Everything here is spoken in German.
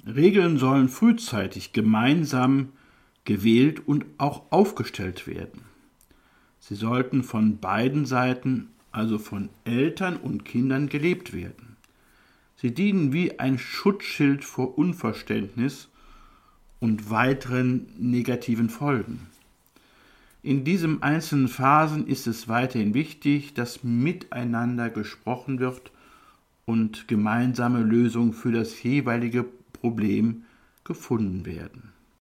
Regeln sollen frühzeitig gemeinsam gewählt und auch aufgestellt werden. Sie sollten von beiden Seiten, also von Eltern und Kindern, gelebt werden. Sie dienen wie ein Schutzschild vor Unverständnis und weiteren negativen Folgen. In diesen einzelnen Phasen ist es weiterhin wichtig, dass miteinander gesprochen wird und gemeinsame Lösungen für das jeweilige Problem gefunden werden.